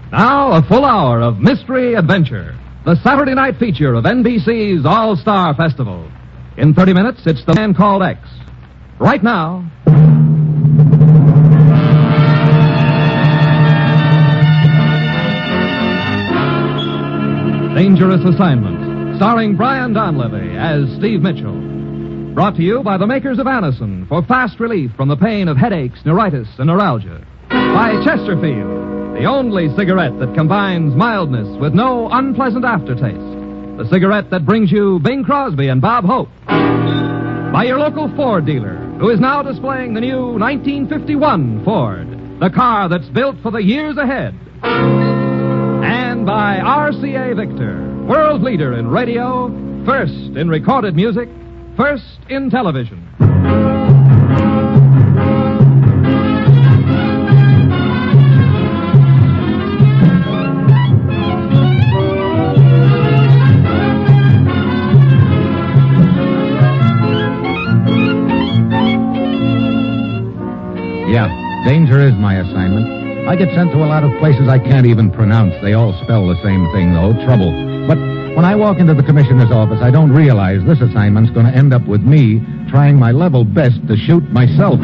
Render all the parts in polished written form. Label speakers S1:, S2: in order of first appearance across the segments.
S1: Now, a full hour of mystery adventure. The Saturday night feature of NBC's All-Star Festival. In 30 minutes, it's The Man Called X. Right now... Dangerous Assignment, starring Brian Donlevy as Steve Mitchell. Brought to you by the makers of Anacin for fast relief from the pain of headaches, neuritis, and neuralgia. By Chesterfield, the only cigarette that combines mildness with no unpleasant aftertaste. The cigarette that brings you Bing Crosby and Bob Hope. By your local Ford dealer, who is now displaying the new 1951 Ford, the car that's built for the years ahead. And by RCA Victor, world leader in radio, first in recorded music, first in television.
S2: Yeah, danger is my assignment. I get sent to a lot of places I can't even pronounce. They all spell the same thing, though, trouble. But when I walk into the commissioner's office, I don't realize this assignment's going to end up with me trying my level best to shoot myself.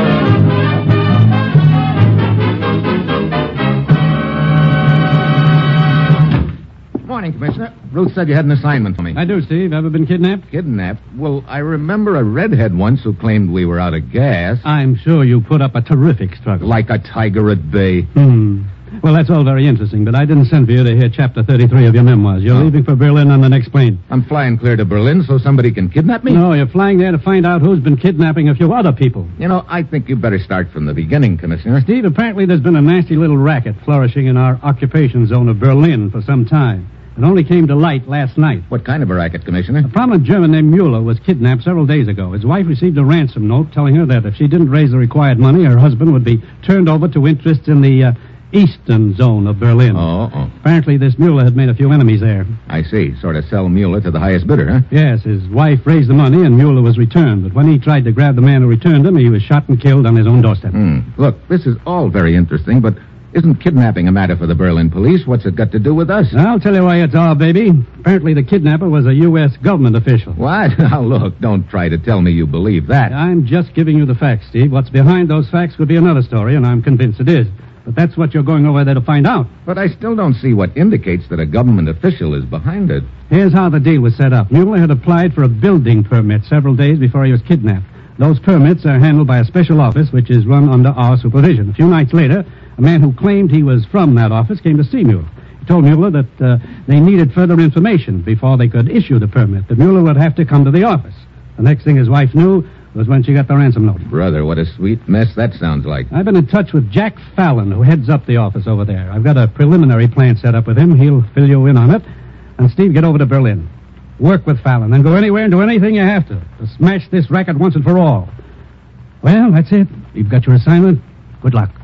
S2: Morning, Commissioner. Ruth said you had an assignment for me.
S3: I do, Steve. Ever been kidnapped?
S2: Kidnapped? Well, I remember a redhead once who claimed we were out of gas.
S3: I'm sure you put up a terrific struggle.
S2: Like a tiger at bay.
S3: Well, that's all very interesting, but I didn't send for you to hear Chapter 33 of your memoirs. You're leaving for Berlin on the next plane.
S2: I'm flying clear to Berlin so somebody can kidnap me?
S3: No, you're flying there to find out who's been kidnapping a few other people.
S2: You know, I think you better start from the beginning, Commissioner.
S3: Steve, apparently there's been a nasty little racket flourishing in our occupation zone of Berlin for some time. It only came to light last night.
S2: What kind of a racket, Commissioner?
S3: A prominent German named Mueller was kidnapped several days ago. His wife received a ransom note telling her that if she didn't raise the required money, her husband would be turned over to interests in the eastern zone of Berlin.
S2: Oh.
S3: Apparently this Mueller had made a few enemies there.
S2: I see. Sort of sell Mueller to the highest bidder, huh?
S3: Yes, his wife raised the money and Mueller was returned. But when he tried to grab the man who returned him, he was shot and killed on his own doorstep.
S2: Look, this is all very interesting, but isn't kidnapping a matter for the Berlin police? What's it got to do with us?
S3: I'll tell you why it's all, baby. Apparently the kidnapper was a U.S. government official.
S2: What? Now, look, don't try to tell me you believe that.
S3: I'm just giving you the facts, Steve. What's behind those facts could be another story, and I'm convinced it is. But that's what you're going over there to find out.
S2: But I still don't see what indicates that a government official is behind it.
S3: Here's how the deal was set up. Mueller had applied for a building permit several days before he was kidnapped. Those permits are handled by a special office, which is run under our supervision. A few nights later, a man who claimed he was from that office came to see Mueller. He told Mueller that they needed further information before they could issue the permit, that Mueller would have to come to the office. The next thing his wife knew was when she got the ransom note.
S2: Brother, what a sweet mess that sounds like.
S3: I've been in touch with Jack Fallon, who heads up the office over there. I've got a preliminary plan set up with him. He'll fill you in on it. And Steve, get over to Berlin. Work with Fallon, then go anywhere and do anything you have to smash this racket once and for all. Well, that's it. You've got your assignment. Good luck.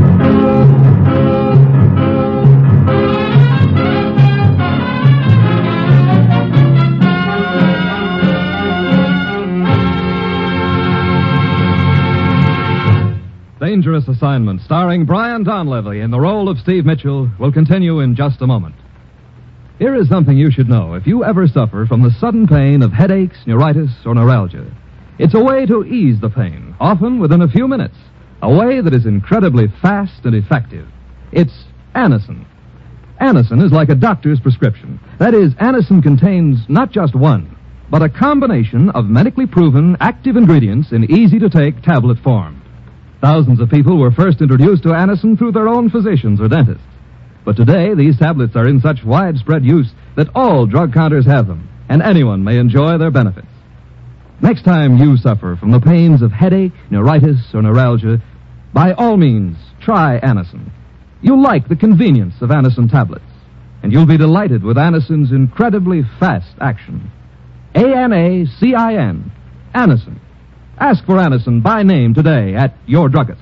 S1: Dangerous Assignment, starring Brian Donlevy in the role of Steve Mitchell, will continue in just a moment. Here is something you should know if you ever suffer from the sudden pain of headaches, neuritis, or neuralgia. It's a way to ease the pain, often within a few minutes. A way that is incredibly fast and effective. It's Anacin. Anacin is like a doctor's prescription. That is, Anacin contains not just one, but a combination of medically proven active ingredients in easy-to-take tablet form. Thousands of people were first introduced to Anacin through their own physicians or dentists. But today, these tablets are in such widespread use that all drug counters have them, and anyone may enjoy their benefits. Next time you suffer from the pains of headache, neuritis, or neuralgia, by all means, try Anacin. You'll like the convenience of Anacin tablets, and you'll be delighted with Anacin's incredibly fast action. Anacin. Anacin. Ask for Anacin by name today at your druggist.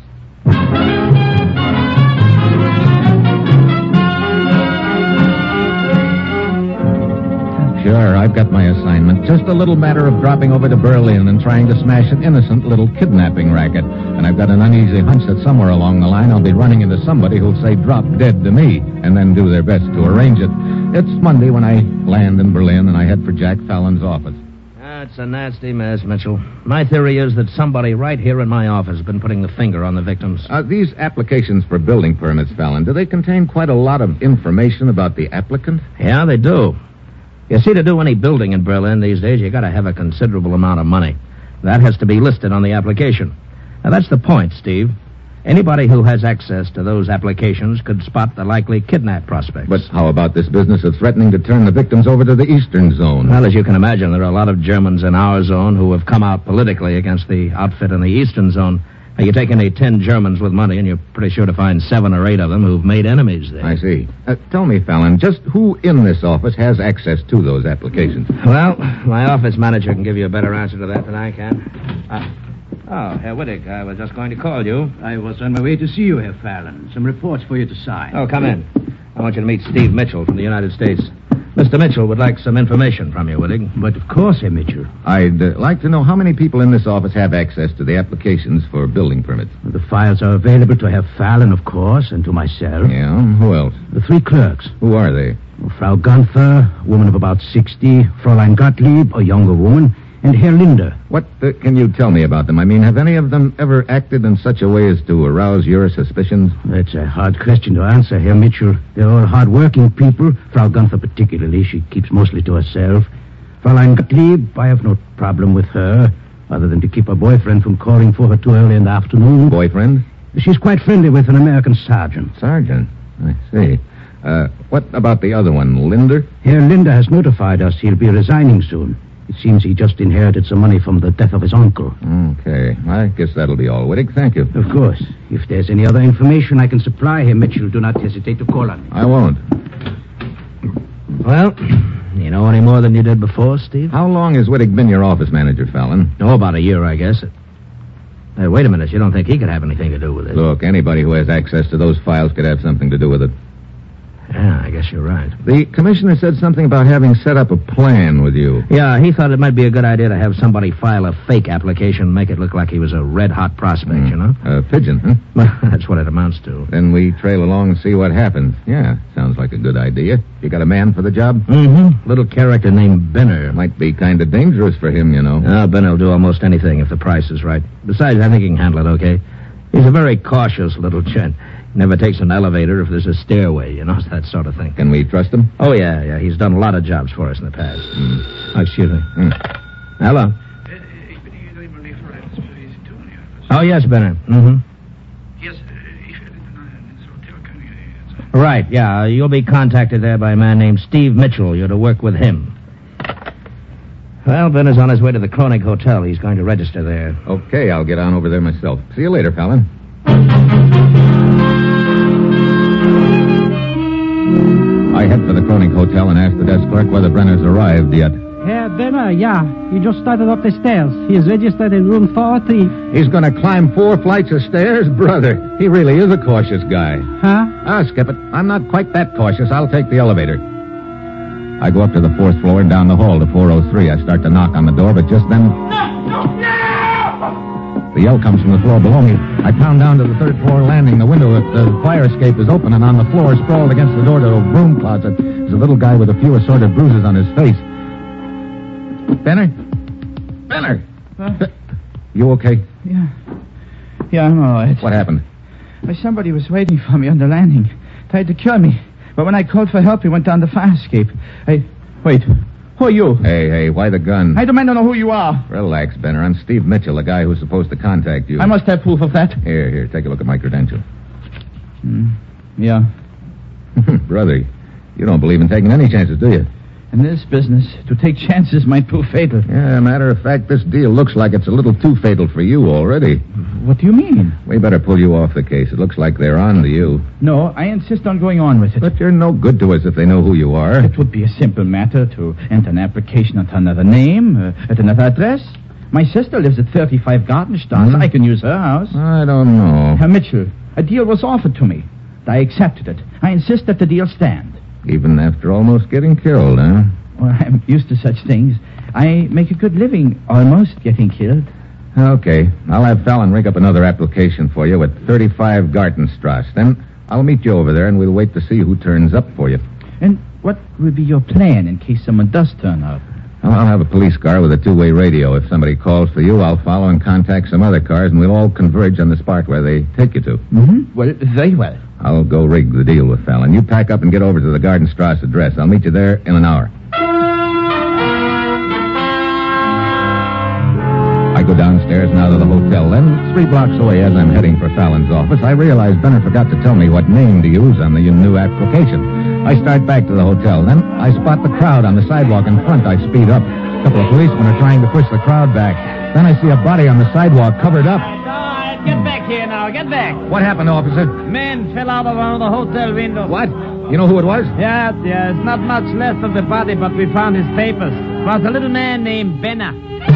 S2: Sure, I've got my assignment. Just a little matter of dropping over to Berlin and trying to smash an innocent little kidnapping racket. And I've got an uneasy hunch that somewhere along the line I'll be running into somebody who'll say drop dead to me and then do their best to arrange it. It's Monday when I land in Berlin and I head for Jack Fallon's office.
S4: It's a nasty mess, Mitchell. My theory is that somebody right here in my office has been putting the finger on the victims.
S2: These applications for building permits, Fallon, do they contain quite a lot of information about the applicant?
S4: Yeah, they do. You see, to do any building in Berlin these days, you got to have a considerable amount of money. That has to be listed on the application. Now, that's the point, Steve. Anybody who has access to those applications could spot the likely kidnap prospects.
S2: But how about this business of threatening to turn the victims over to the Eastern Zone?
S4: Well, as you can imagine, there are a lot of Germans in our zone who have come out politically against the outfit in the Eastern Zone. Now, you take any 10 Germans with money, and you're pretty sure to find 7 or 8 of them who've made enemies there.
S2: I see. Tell me, Fallon, just who in this office has access to those applications?
S4: Well, my office manager can give you a better answer to that than I can. Herr Wittig, I was just going to call you.
S5: I was on my way to see you, Herr Fallon. Some reports for you to sign.
S4: Oh, come in. I want you to meet Steve Mitchell from the United States. Mr. Mitchell would like some information from you, Wittig.
S5: But of course, Herr Mitchell.
S2: I'd like to know how many people in this office have access to the applications for building permits.
S5: The files are available to Herr Fallon, of course, and to myself.
S2: Yeah, who else?
S5: The 3 clerks.
S2: Who are they?
S5: Frau Gunther, woman of about 60, Fräulein Gottlieb, a younger woman, and Herr Linder.
S2: What can you tell me about them? I mean, have any of them ever acted in such a way as to arouse your suspicions?
S5: That's a hard question to answer, Herr Mitchell. They're all hard-working people. Frau Gunther particularly. She keeps mostly to herself. Fräulein Gottlieb, I have no problem with her, other than to keep her boyfriend from calling for her too early in the afternoon.
S2: Boyfriend?
S5: She's quite friendly with an American sergeant.
S2: Sergeant? I see. What about the other one, Linder?
S5: Herr Linder has notified us he'll be resigning soon. It seems he just inherited some money from the death of his uncle.
S2: Okay. I guess that'll be all, Wittig. Thank you.
S5: Of course. If there's any other information I can supply, Herr Mitchell, do not hesitate to call on me.
S2: I won't.
S4: Well, you know any more than you did before, Steve?
S2: How long has Wittig been your office manager, Fallon?
S4: Oh, about a year, I guess. Hey, wait a minute. You don't think he could have anything to do with it?
S2: Look, anybody who has access to those files could have something to do with it.
S4: Yeah, I guess you're right.
S2: The commissioner said something about having set up a plan with you.
S4: Yeah, he thought it might be a good idea to have somebody file a fake application, make it look like he was a red-hot prospect, you know?
S2: A pigeon, huh?
S4: Well, that's what it amounts to.
S2: Then we trail along and see what happens. Yeah, sounds like a good idea. You got a man for the job?
S4: Mm-hmm. Little character named Benner.
S2: Might be kind of dangerous for him, you know.
S4: Benner will do almost anything if the price is right. Besides, I think he can handle it okay. He's a very cautious little gent. Never takes an elevator if there's a stairway, you know, that sort of thing.
S2: Can we trust him?
S4: Oh, yeah. He's done a lot of jobs for us in the past. Oh, excuse me. Hello. Oh, yes, Benner. Mm-hmm. Right, yeah. You'll be contacted there by a man named Steve Mitchell. You're to work with him. Well, Benner's on his way to the Kronig Hotel. He's going to register there.
S2: Okay, I'll get on over there myself. See you later, Fallon. I head for the Kronig Hotel and ask the desk clerk whether Brenner's arrived yet.
S6: Herr Benner, yeah. He just started up the stairs. He is registered in room 403.
S2: He's going to climb 4 flights of stairs? Brother, he really is a cautious guy.
S6: Huh?
S2: Skip it. I'm not quite that cautious. I'll take the elevator. I go up to the 4th floor and down the hall to 403. I start to knock on the door, but just then... No! The yell comes from the floor below me. I pound down to the 3rd floor landing. The window at the fire escape is open, and on the floor, sprawled against the door to a broom closet, is a little guy with a few assorted bruises on his face. Benner? Benner! You okay?
S6: Yeah, I'm all right.
S2: What happened?
S6: Somebody was waiting for me on the landing. Tried to kill me. But when I called for help, he went down the fire escape. Wait. Who are you?
S2: Hey, why the gun?
S6: I demand to know who you are.
S2: Relax, Benner. I'm Steve Mitchell, the guy who's supposed to contact you.
S6: I must have proof of that.
S2: Here, take a look at my credentials.
S6: Yeah.
S2: Brother, you don't believe in taking any chances, do you?
S6: In this business, to take chances might prove fatal.
S2: Yeah, matter of fact, this deal looks like it's a little too fatal for you already.
S6: What do you mean?
S2: We better pull you off the case. It looks like they're on to you.
S6: No, I insist on going on with it.
S2: But you're no good to us if they know who you are.
S6: It would be a simple matter to enter an application at another name, at another address. My sister lives at 35 Gartenstrasse. I can use her house.
S2: I don't know.
S6: Herr Mitchell, a deal was offered to me. I accepted it. I insist that the deal stand.
S2: Even after almost getting killed, huh?
S6: Well, I'm used to such things. I make a good living almost getting killed.
S2: Okay. I'll have Fallon rig up another application for you at 35 Gartenstrasse. Then I'll meet you over there, and we'll wait to see who turns up for you.
S6: And what will be your plan in case someone does turn up?
S2: Well, I'll have a police car with a two-way radio. If somebody calls for you, I'll follow and contact some other cars, and we'll all converge on the spot where they take you to.
S6: Mm-hmm. Well, very well.
S2: I'll go rig the deal with Fallon. You pack up and get over to the Gartenstrasse address. I'll meet you there in an hour. I go downstairs now to the hotel. Then, 3 blocks away as I'm heading for Fallon's office, I realize Benner forgot to tell me what name to use on the new application. I start back to the hotel. Then I spot the crowd on the sidewalk in front. I speed up. A couple of policemen are trying to push the crowd back. Then I see a body on the sidewalk covered up.
S7: Get back here now. Get back.
S2: What happened, officer?
S7: Man fell out of one of the hotel windows.
S2: What? You know who it was?
S7: Yes. Not much left of the body, but we found his papers. It was a little man named Benner.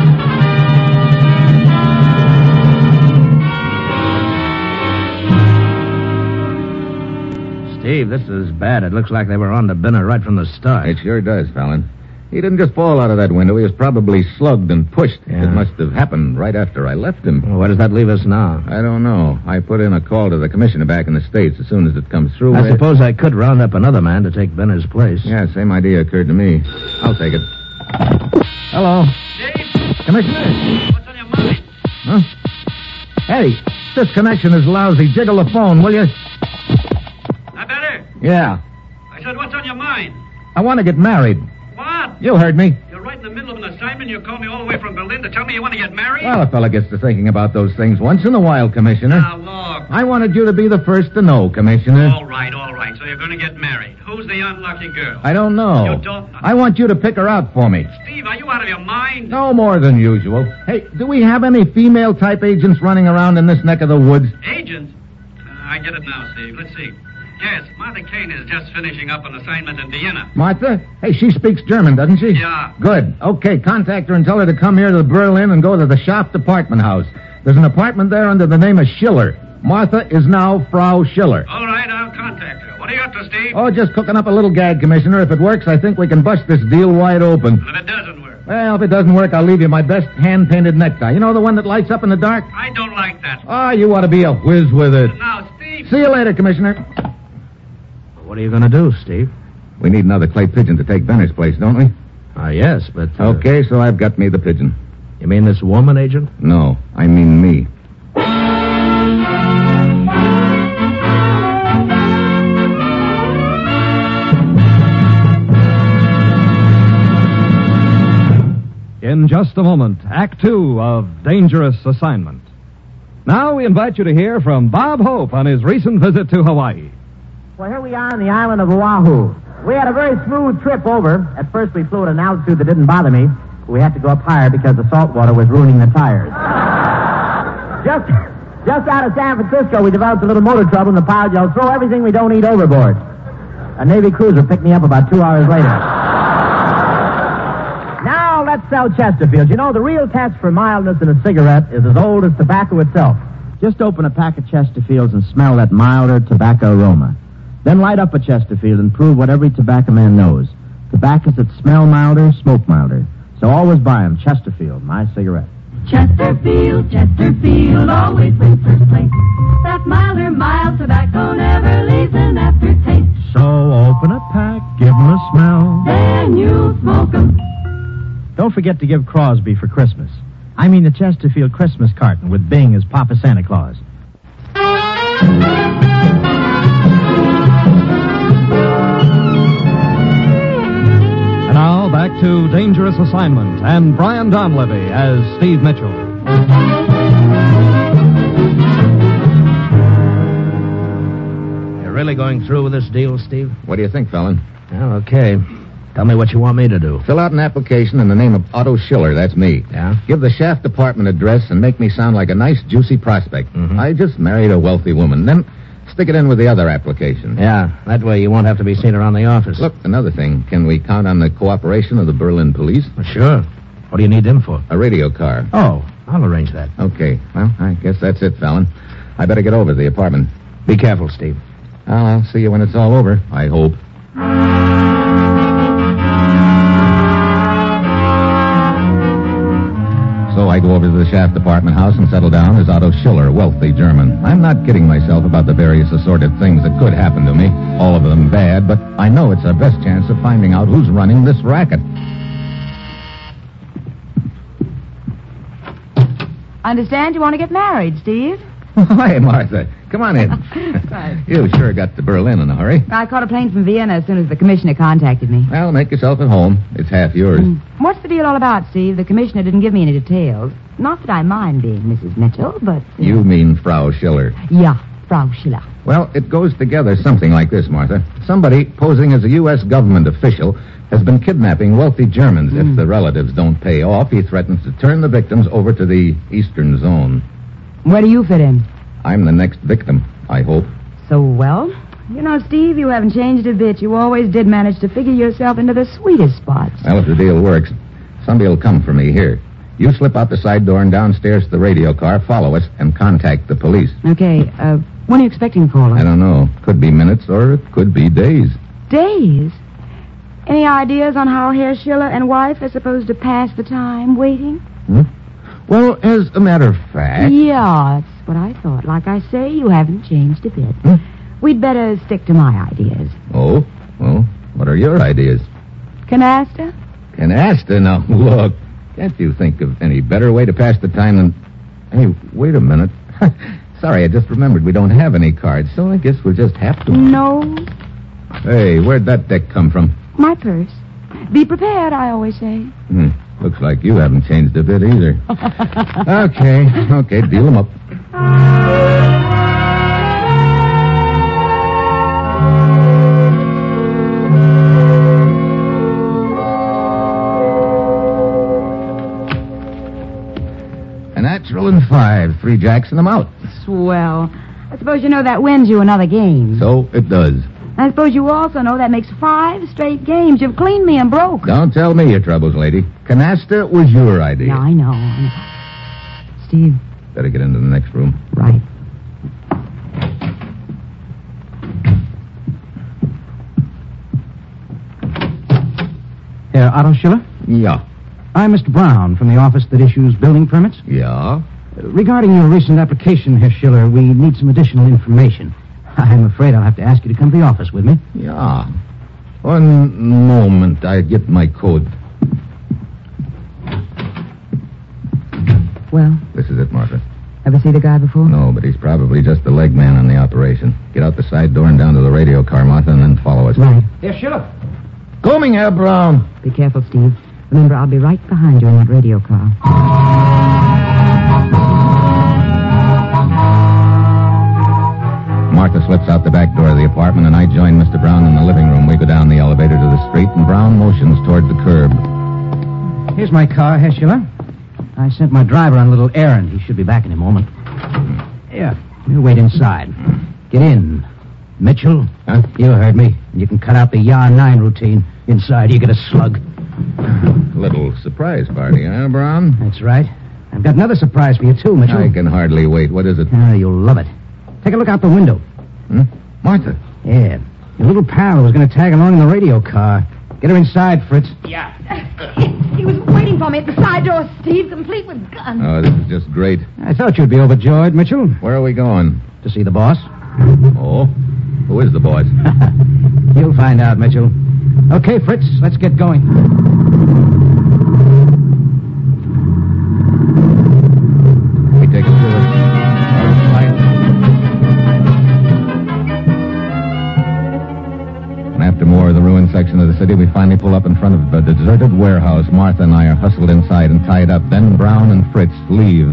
S4: Steve, this is bad. It looks like they were on to Benner right from the start.
S2: It sure does, Fallon. He didn't just fall out of that window. He was probably slugged and pushed.
S4: Yeah.
S2: It must have happened right after I left him.
S4: Well, where does that leave us now?
S2: I don't know. I put in a call to the commissioner back in the States as soon as it comes through.
S4: I suppose I could round up another man to take Benner's place.
S2: Yeah, same idea occurred to me. I'll take it. Hello.
S8: Dave?
S2: Commissioner?
S8: What's on your mind?
S2: Huh? Hey, this connection is lousy. Jiggle the phone, will you?
S8: That better?
S2: Yeah.
S8: I said, what's on your mind?
S2: I want to get married.
S8: What?
S2: You heard me.
S8: You're right in the middle of an assignment. You called me all the way from Berlin to tell me you want to get married?
S2: Well, a fella gets to thinking about those things once in a while, Commissioner.
S8: Now, look.
S2: I wanted you to be the first to know, Commissioner.
S8: All right. So you're going to get married. Who's the unlucky girl?
S2: I don't know.
S8: You don't know?
S2: I want you to pick her out for me.
S8: Steve, are you out of your mind?
S2: No more than usual. Hey, do we have any female-type agents running around in this neck of the woods?
S8: Agents? I get it now, Steve. Let's see. Yes, Martha Kane is just finishing up an assignment in Vienna.
S2: Martha? Hey, she speaks German, doesn't she?
S8: Yeah.
S2: Good. Okay, contact her and tell her to come here to Berlin and go to the Schaft apartment house. There's an apartment there under the name of Schiller. Martha is now Frau Schiller.
S8: All right, I'll contact her. What are you up to, Steve?
S2: Oh, just cooking up a little gag, Commissioner. If it works, I think we can bust this deal wide open.
S8: If it doesn't work.
S2: Well, if it doesn't work, I'll leave you my best hand-painted necktie. You know the one that lights up in the dark?
S8: I don't like that.
S2: Oh, you ought to be a whiz with it.
S8: Now, Steve.
S2: See you later, Commissioner.
S4: What are you going to do, Steve?
S2: We need another clay pigeon to take Benner's place, don't we?
S4: Yes, but...
S2: Okay, so I've got me the pigeon.
S4: You mean this woman, Agent?
S2: No, I mean me.
S1: In just a moment, Act 2 of Dangerous Assignment. Now we invite you to hear from Bob Hope on his recent visit to Hawaii.
S9: Well, here we are on the island of Oahu. We had a very smooth trip over. At first, we flew at an altitude that didn't bother me. We had to go up higher because the salt water was ruining the tires. Just out of San Francisco, we developed a little motor trouble, and the pilot yelled, "Throw everything we don't eat overboard." A Navy cruiser picked me up about 2 hours later. Now, let's sell Chesterfield. You know, the real test for mildness in a cigarette is as old as tobacco itself. Just open a pack of Chesterfields and smell that milder tobacco aroma. Then light up a Chesterfield and prove what every tobacco man knows. Tobaccos that smell milder, smoke milder. So always buy them. Chesterfield, my cigarette.
S10: Chesterfield, always wins first place. That milder, mild tobacco never leaves an aftertaste.
S3: So open a pack, give 'em a smell.
S10: Then you smoke 'em.
S3: Don't forget to give Crosby for Christmas. I mean the Chesterfield Christmas carton with Bing as Papa Santa Claus.
S1: And now, back to Dangerous Assignment and Brian Donlevy as Steve Mitchell.
S4: You're really going through with this deal, Steve?
S2: What do you think, Fallon?
S4: Well, okay. Tell me what you want me to do.
S2: Fill out an application in the name of Otto Schiller. That's me.
S4: Yeah?
S2: Give the Schaft apartment address and make me sound like a nice, juicy prospect.
S4: Mhm.
S2: I just married a wealthy woman. Then stick it in with the other application.
S4: Yeah, that way you won't have to be seen around the office.
S2: Look, another thing. Can we count on the cooperation of the Berlin police?
S4: Well, sure. What do you need them for?
S2: A radio car.
S4: Oh, I'll arrange that.
S2: Okay. Well, I guess that's it, Fallon. I better get over to the apartment.
S4: Be careful, Steve.
S2: I'll see you when it's all over, I hope. I go over to the Shaft apartment house and settle down is Otto Schiller, wealthy German. I'm not kidding myself about the various assorted things that could happen to me, all of them bad, but I know it's our best chance of finding out who's running this racket.
S11: I understand you want to get married, Steve.
S2: Hi, Martha. Come on in.
S11: Right.
S2: You sure got to Berlin in a hurry.
S11: I caught a plane from Vienna as soon as the commissioner contacted me.
S2: Well, make yourself at home. It's half yours.
S11: What's the deal all about, Steve? The commissioner didn't give me any details. Not that I mind being Mrs. Mitchell, but...
S2: You mean Frau Schiller.
S11: Yeah, Frau Schiller.
S2: Well, it goes together something like this, Martha. Somebody posing as a U.S. government official has been kidnapping wealthy Germans. If the relatives don't pay off, he threatens to turn the victims over to the Eastern Zone.
S11: Where do you fit in?
S2: I'm the next victim, I hope.
S11: So, well, you know, Steve, you haven't changed a bit. You always did manage to figure yourself into the sweetest spots.
S2: Well, if the deal works, somebody will come for me here. You slip out the side door and downstairs to the radio car, follow us, and contact the police.
S11: Okay, when are you expecting a call?
S2: I don't know. Could be minutes or it could be days.
S11: Days? Any ideas on how Herr Schiller and wife are supposed to pass the time waiting?
S2: Well, as a matter of fact...
S11: Yeah, that's what I thought. Like I say, you haven't changed a bit. We'd better stick to my ideas.
S2: Oh? Well, what are your ideas?
S11: Canasta?
S2: Canasta? Now, look. Can't you think of any better way to pass the time than... Hey, wait a minute. Sorry, I just remembered we don't have any cards, so I guess we'll just have to...
S11: No.
S2: Hey, where'd that deck come from?
S11: My purse. Be prepared, I always say.
S2: Looks like you haven't changed a bit either. Okay, deal them up. A natural and 5. 3 jacks and I'm out.
S11: Swell. I suppose you know that wins you another game.
S2: So it does.
S11: I suppose you also know that makes 5 straight games. You've cleaned me and broke.
S2: Don't tell me your troubles, lady. Canasta was your idea.
S11: Yeah, I know. Steve.
S2: Better get into the next room.
S11: Right.
S3: Otto Schiller?
S2: Yeah.
S3: I'm Mr. Brown from the office that issues building permits.
S2: Yeah?
S3: Regarding your recent application, Herr Schiller, we need some additional information. I'm afraid I'll have to ask you to come to the office with me.
S2: Yeah. One moment. I get my code.
S11: Well?
S2: This is it, Martha.
S11: Ever see the guy before?
S2: No, but he's probably just the leg man on the operation. Get out the side door and down to the radio car, Martha, and then follow us.
S11: Right.
S3: Herr Schiller.
S2: Coming, Herr Brown.
S11: Be careful, Steve. Remember, I'll be right behind you in that radio car.
S2: Martha slips out the back door of the apartment, and I join Mr. Brown in the living room. We go down the elevator to the street, and Brown motions toward the curb.
S3: Here's my car, Herr Schiller. I sent my driver on a little errand. He should be back in a moment. Yeah, we'll wait inside. Get in. Mitchell,
S2: huh?
S3: You heard me. You can cut out the Yar 9 routine. Inside, you get a slug.
S2: Little surprise party, huh, Brown?
S3: That's right. I've got another surprise for you, too, Mitchell.
S2: I can hardly wait. What is it?
S3: You'll love it. Take a look out the window.
S2: Martha.
S3: Yeah. Your little pal was going to tag along in the radio car. Get her inside, Fritz.
S11: Yeah. He was waiting for me at the side door, Steve, complete with guns.
S2: Oh, this is just great.
S3: I thought you'd be overjoyed, Mitchell.
S2: Where are we going?
S3: To see the boss.
S2: Oh? Who is the boss?
S3: You'll find out, Mitchell. Okay, Fritz, let's get going.
S2: We take us through it. And after more of the ruined section of the city, we finally pull up in front of a deserted warehouse. Martha and I are hustled inside and tied up. Then Brown and Fritz leave.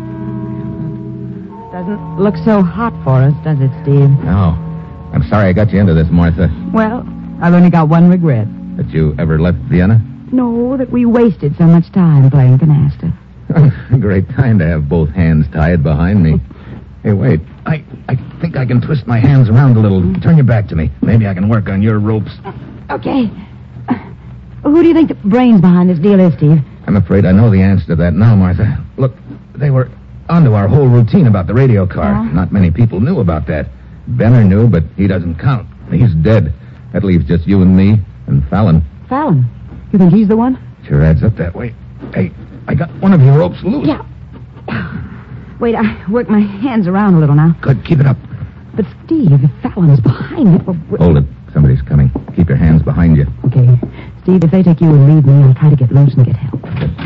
S11: Doesn't look so hot for us, does it, Steve?
S2: No. I'm sorry I got you into this, Martha.
S11: Well, I've only got one regret.
S2: That you ever left Vienna?
S11: No, that we wasted so much time playing canasta.
S2: Great time to have both hands tied behind me. Hey, wait. I think I can twist my hands around a little. Turn your back to me. Maybe I can work on your ropes.
S11: Okay. Who do you think the brains behind this deal is, Steve?
S2: I'm afraid I know the answer to that now, Martha. Look, they were onto our whole routine about the radio car. Not many people knew about that. Benner knew, but he doesn't count. He's dead. That leaves just you and me and Fallon.
S11: Fallon? You think he's the one?
S2: Sure adds up that way. Hey, I got one of your ropes loose.
S11: Yeah. Wait, I work my hands around a little now.
S2: Good, keep it up.
S11: But, Steve, if Fallon's behind me...
S2: Hold it. Somebody's coming. Keep your hands behind you.
S11: Okay. Steve, if they take you and leave me, I'll try to get loose and get help.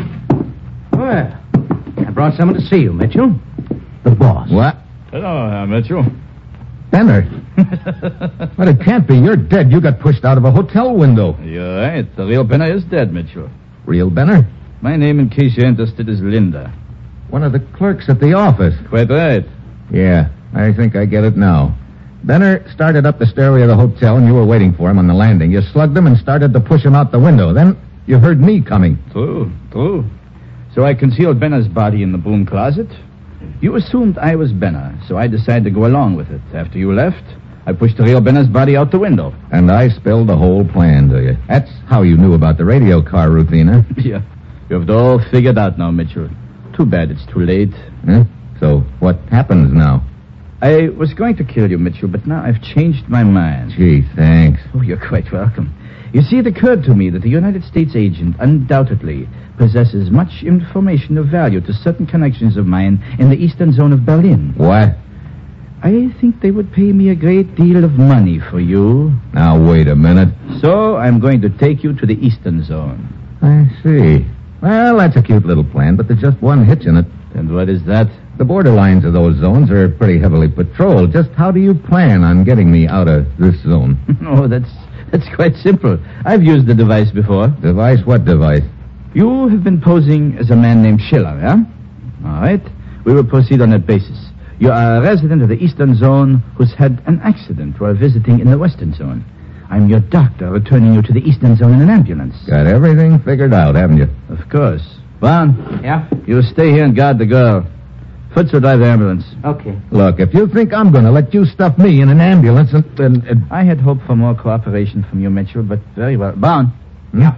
S5: Well, I brought someone to see you, Mitchell. The boss.
S2: What?
S6: Hello, Mitchell.
S2: Benner. But it can't be. You're dead. You got pushed out of a hotel window.
S6: You're right. The real Benner is dead, Mitchell.
S2: Real Benner?
S6: My name, in case you're interested, is Linda.
S2: One of the clerks at the office.
S6: Quite right.
S2: Yeah, I think I get it now. Benner started up the stairway of the hotel, and you were waiting for him on the landing. You slugged him and started to push him out the window. Then you heard me coming.
S6: True. So I concealed Benner's body in the broom closet. You assumed I was Benner, so I decided to go along with it. After you left, I pushed the real Benner's body out the window.
S2: And I spilled the whole plan to you. That's how you knew about the radio car routine, huh?
S6: Yeah. You have it all figured out now, Mitchell. Too bad it's too late.
S2: Huh? So what happens now?
S6: I was going to kill you, Mitchell, but now I've changed my mind.
S2: Gee, thanks.
S6: Oh, you're quite welcome. You see, it occurred to me that the United States agent undoubtedly possesses much information of value to certain connections of mine in the eastern zone of Berlin.
S2: What?
S6: I think they would pay me a great deal of money for you.
S2: Now, wait a minute.
S6: So I'm going to take you to the eastern zone.
S2: I see. Well, that's a cute little plan, but there's just one hitch in it.
S6: And what is that?
S2: The borderlines of those zones are pretty heavily patrolled. Just how do you plan on getting me out of this zone?
S6: Oh, that's quite simple. I've used the device before.
S2: Device? What device?
S6: You have been posing as a man named Schiller, yeah? All right. We will proceed on that basis. You are a resident of the eastern zone who's had an accident while visiting in the western zone. I'm your doctor returning you to the eastern zone in an ambulance.
S2: Got everything figured out, haven't you?
S6: Of course. Vaughn.
S5: Yeah?
S6: You stay here and guard the girl. Fritz will drive the ambulance.
S5: Okay.
S2: Look, if you think I'm going to let you stuff me in an ambulance and...
S6: I had hoped for more cooperation from you, Mitchell, but very well. Vaughn.
S5: Yeah.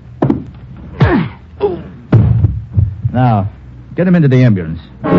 S6: Now, get him into the ambulance.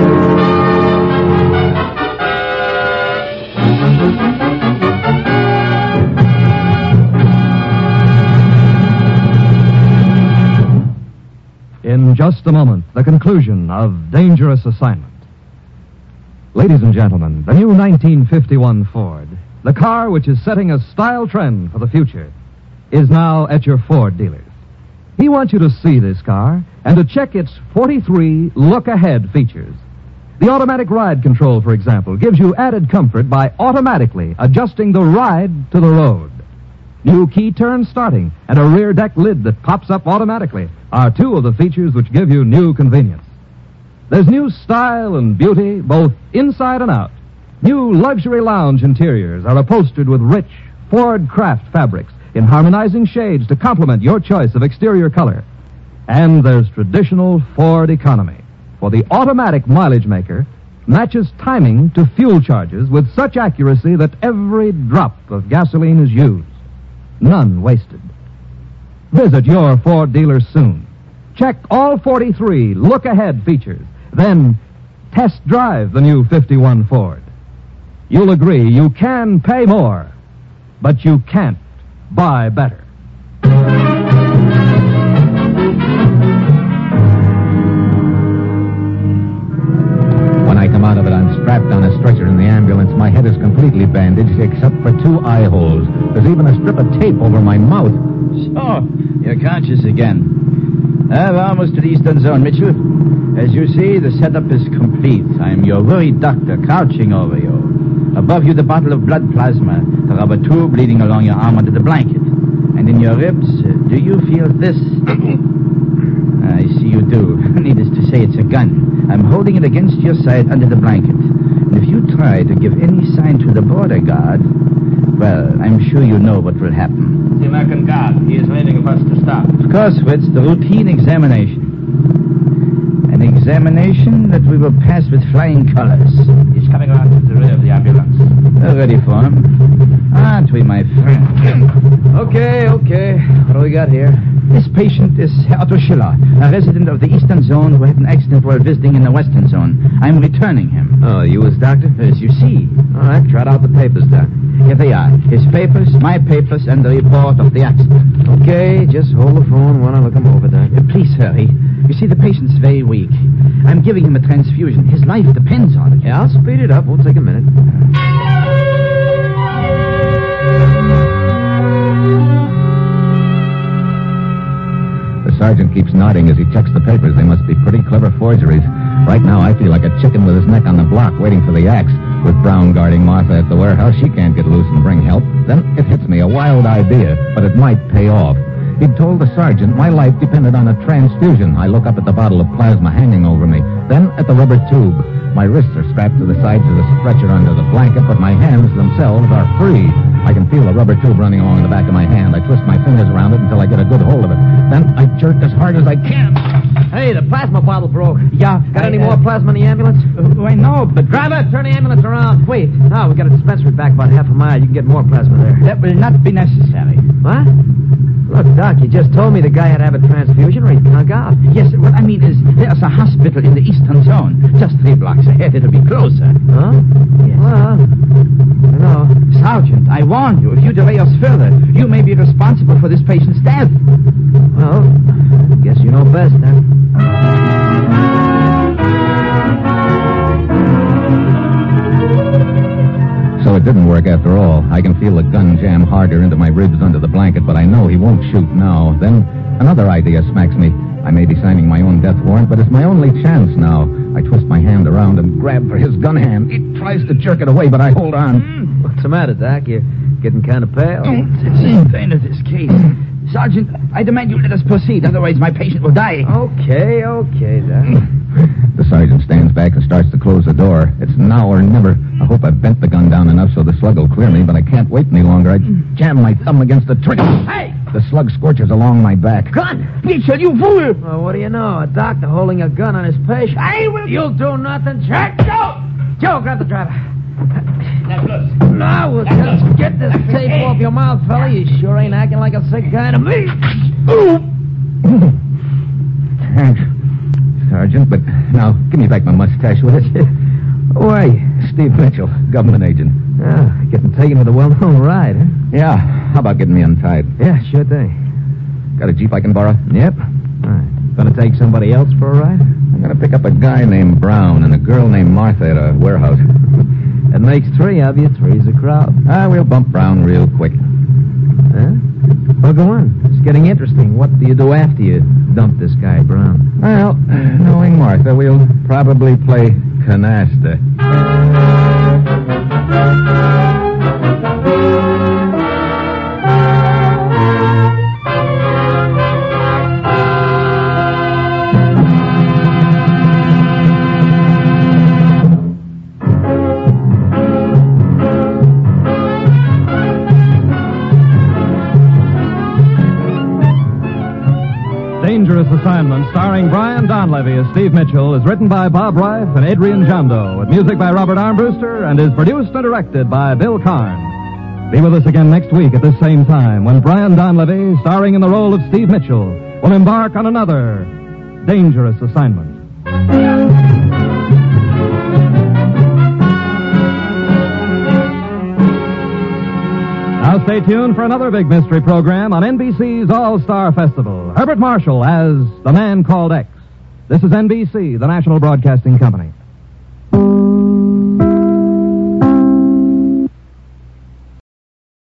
S1: In just a moment, the conclusion of Dangerous Assignment. Ladies and gentlemen, the new 1951 Ford, the car which is setting a style trend for the future, is now at your Ford dealers. He wants you to see this car and to check its 43 look-ahead features. The automatic ride control, for example, gives you added comfort by automatically adjusting the ride to the road. New key turn starting and a rear deck lid that pops up automatically are two of the features which give you new convenience. There's new style and beauty both inside and out. New luxury lounge interiors are upholstered with rich Ford Craft fabrics in harmonizing shades to complement your choice of exterior color. And there's traditional Ford economy, for the automatic mileage maker matches timing to fuel charges with such accuracy that every drop of gasoline is used. None wasted. Visit your Ford dealer soon. Check all 43 look-ahead features. Then test drive the new 51 Ford. You'll agree you can pay more, but you can't buy better.
S2: When I come out of it, I'm strapped on a stretcher in the ambulance. My head is completely bandaged except for 2 eye holes. There's even a strip of tape over my mouth.
S6: So, you're conscious again. We're almost to the eastern zone, Mitchell. As you see, the setup is complete. I'm your worried doctor crouching over you. Above you, the bottle of blood plasma, the rubber tube leading along your arm under the blanket. And in your ribs, do you feel this? I see you do. Needless to say, it's a gun. I'm holding it against your side under the blanket. And if you try to give any sign to the border guard, well, I'm sure you know what will happen.
S7: The American guard. He is waiting for us to stop.
S6: Of course, Fritz, the routine examination. An examination that we will pass with flying colors.
S7: He's coming around to the rear of the ambulance.
S6: We're ready for him. Aren't we, my friend? Okay. What do we got here? This patient is Herr Otto Schiller, a resident of the Eastern Zone who had an accident while visiting in the Western Zone. I'm returning him.
S12: Oh, you his doctor?
S6: As you see.
S12: All right, trot out the papers, Doc.
S6: Here they are. His papers, my papers, and the report of the accident.
S12: Okay, just hold the phone while I look him over, Doc.
S6: Please hurry. You see, the patient's very weak. I'm giving him a transfusion. His life depends on it.
S12: Yeah, I'll speed it up. Won't take a minute.
S2: The sergeant keeps nodding as he checks the papers. They must be pretty clever forgeries. Right now, I feel like a chicken with his neck on the block waiting for the axe. With Brown guarding Martha at the warehouse, she can't get loose and bring help. Then it hits me, a wild idea, but it might pay off. He'd told the sergeant my life depended on a transfusion. I look up at the bottle of plasma hanging over me, then at the rubber tube. My wrists are strapped to the sides of the stretcher under the blanket, but my hands themselves are free. I can feel the rubber tube running along the back of my hand. I twist my fingers around it until I get a good hold of it. Then I jerk as hard as I can.
S12: Hey, the plasma bottle broke.
S6: Yeah.
S12: Got any more plasma in the ambulance?
S6: I know, but...
S12: Driver, turn the ambulance around. Wait. No, we got a dispensary back about half a mile. You can get more plasma there.
S6: That will not be necessary.
S12: What? Look, Doc, you just told me the guy had to have a transfusion or he'd conk out.
S6: Yes, what I mean is there's a hospital in the Eastern Zone. Just 3 blocks ahead. It'll be closer.
S12: Huh?
S6: Yes.
S12: Well, no.
S6: Sergeant, I warn you, if you delay us further, you may be responsible for this patient's death.
S12: Well, I guess you know best, then.
S2: So it didn't work after all. I can feel the gun jam harder into my ribs under the blanket, but I know he won't shoot now. Then another idea smacks me. I may be signing my own death warrant, but it's my only chance now. I twist my hand around and grab for his gun hand. He tries to jerk it away, but I hold on.
S12: What's the matter, Doc? You're getting kind of pale.
S6: It's the same thing as this case. Sergeant, I demand you let us proceed, otherwise my patient will die.
S12: Okay, Doc.
S2: The sergeant stands back and starts to close the door. It's now or never. I hope I've bent the gun down enough so the slug will clear me, but I can't wait any longer. I jam my thumb against the trigger.
S6: Hey!
S2: The slug scorches along my back.
S6: Gun! Mitchell, you fool!
S12: Well, what do you know? A doctor holding a gun on his patient.
S6: I will...
S12: You'll do nothing, Jack. Joe, grab the driver.
S6: That's loose.
S12: Now we'll just get this tape off your mouth, fella. You sure ain't acting like a sick guy to me.
S2: Thanks, Sergeant, but now give me back my mustache, will you?
S12: Why?
S2: Steve Mitchell, government agent.
S12: Ah, getting taken with a well-known ride, huh?
S2: Yeah, how about getting me untied?
S12: Yeah, sure thing.
S2: Got a Jeep I can borrow?
S12: Yep. All right. Gonna take somebody else for a ride?
S2: I'm gonna pick up a guy named Brown and a girl named Martha at a warehouse.
S12: That makes 3 of you. 3's a crowd.
S2: We'll bump Brown real quick.
S12: Huh? Well, go on. It's getting interesting. What do you do after you dump this guy, Brown?
S2: Well, knowing Martha, we'll probably play canasta.
S1: Dangerous Assignment, starring Brian Donlevy as Steve Mitchell, is written by Bob Reif and Adrian Jondo, with music by Robert Armbruster, and is produced and directed by Bill Karn. Be with us again next week at this same time, when Brian Donlevy, starring in the role of Steve Mitchell, will embark on another Dangerous Assignment. Now stay tuned for another big mystery program on NBC's All-Star Festival. Herbert Marshall as The Man Called X. This is NBC, the National Broadcasting Company.